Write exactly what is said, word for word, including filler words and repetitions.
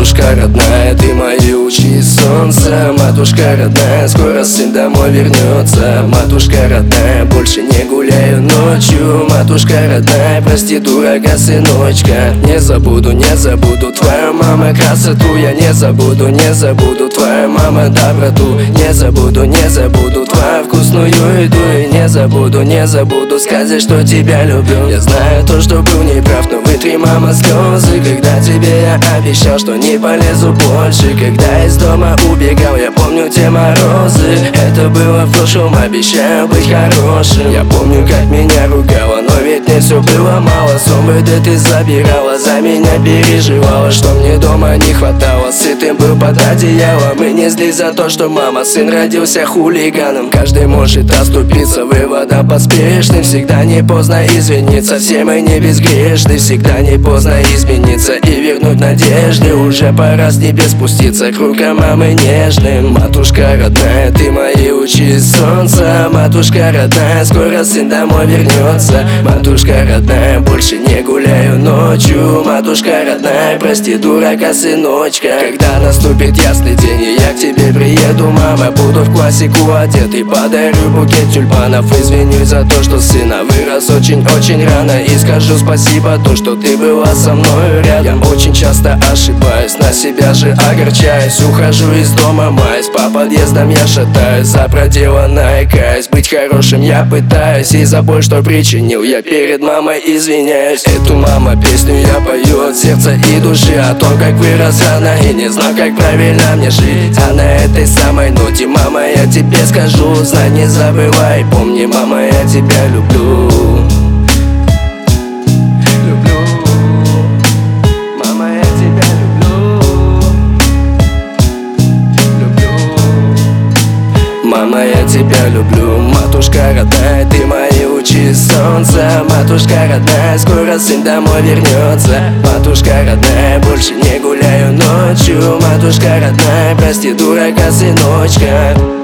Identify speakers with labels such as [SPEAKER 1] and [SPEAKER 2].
[SPEAKER 1] Матушка родная, ты мои лучи солнца. Матушка родная, скоро сын домой вернется. Матушка родная, больше не гуляю ночью. Матушка родная, прости, дурака, сыночка. Не забуду, не забуду твою маму красоту. Я не забуду, не забуду твою маму доброту. Не забуду, не забуду твою вкусную еду. И не забуду, не забуду сказать, что тебя люблю. Я знаю то, что был неправ, но вытри, мама, слезы. Когда тебе я обещал, что не полезу больше. Когда из дома убегал, я помню те морозы. Это было в прошлом, обещаю быть хорошим. Я помню, как меня ругала, но ведь мне все было мало. Сон в ВД ты забирала, за меня переживала, что мне дома не хватало. Сытым был под одеялом, и не злись за то, что мама, сын родился хулиганом. Каждый может оступиться, выводом поспешным. Всегда не поздно извиниться, все мы не безгрешны. Всегда не поздно измениться и вернуть надежды. Уже пора с небес спуститься к рукам мамы нежным. Матушка родная, ты мои лучи солнца. Матушка родная, скоро сын домой вернется. Матушка родная, больше не гуляю ночью. Матушка родная, прости, дурака, сыночка. Когда наступит ясный день и я к тебе приеду, мама, буду в классику одет и подарю букет тюльпанов. Извинюсь за то, что сына вырос очень-очень рано, и скажу спасибо то, что ты была со мной рядом. Очень часто ошибаюсь, на себя же огорчаюсь. Ухожу из дома, маюсь, по подъездам я шатаюсь. За проделанное каюсь, быть хорошим я пытаюсь. И за боль, что причинил, я перед мамой извиняюсь. Эту, мама, песню я пою от сердца и души. О том, как вырос рано и не знал, как правильно мне жить. А на этой самой ноте, мама, я тебе скажу: знай, не забывай, помни, мама, я тебя люблю. Мама, я тебя люблю. Матушка родная, ты мои лучи солнца. Матушка родная, скоро сын домой вернется. Матушка родная, больше не гуляю ночью. Матушка родная, прости, дурака, сыночка.